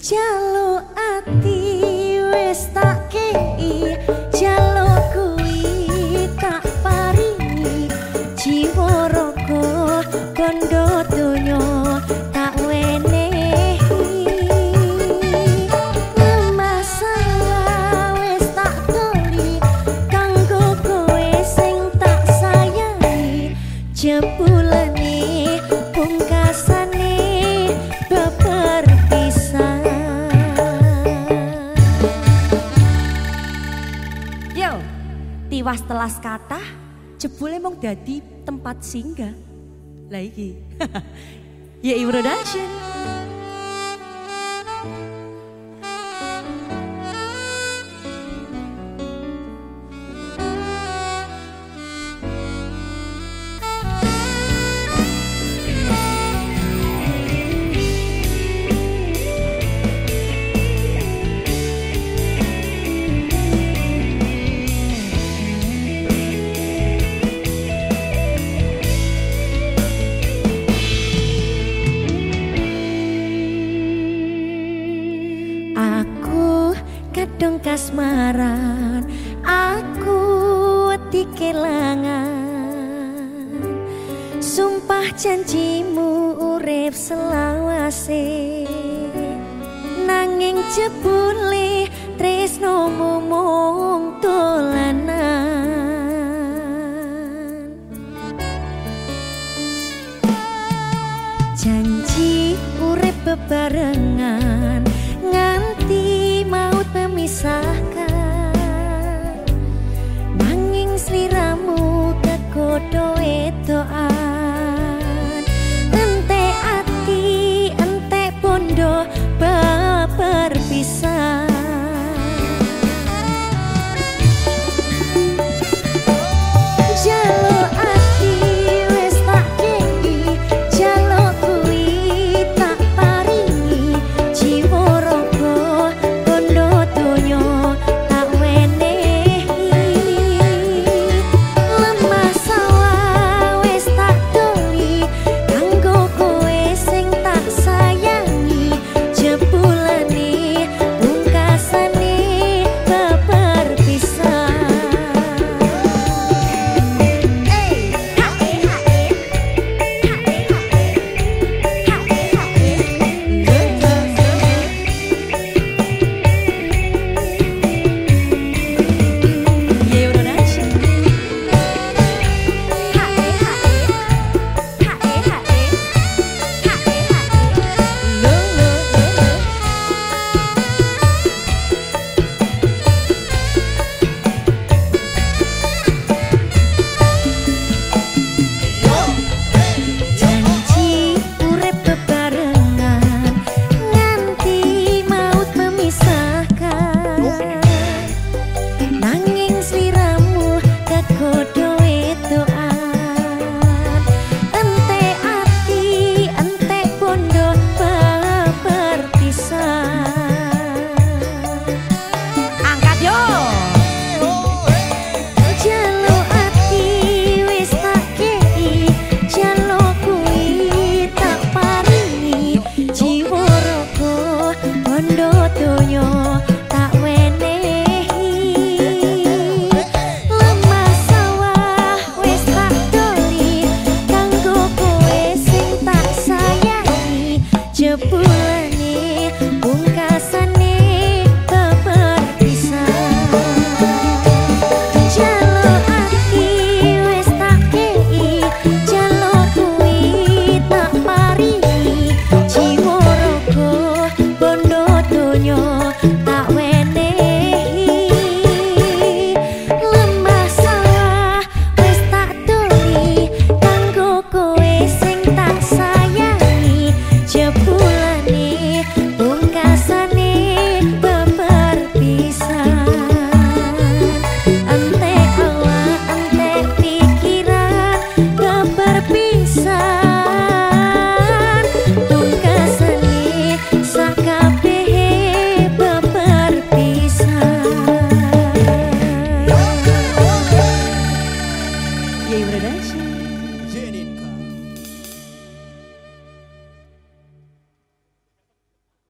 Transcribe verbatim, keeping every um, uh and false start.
jaluk ati wis tak kei, jaluk kuwi tak paringi, jiwa raga bondo donya tak wenehi. Masalah wis tak toli kanggo kowe sing tak sayangi, jebulane pungkasane beperpisahan. Yo, tiwas telas kathah jebule mung dadi tempat singgah. Lah iki. Ya Production. Aku kadung kasmaran, aku wedi kelangan, sumpah janjimu urip selawase, nanging jebule tresnomu mung dolanan. Janji urip bebarengan nganti maut memisahkan.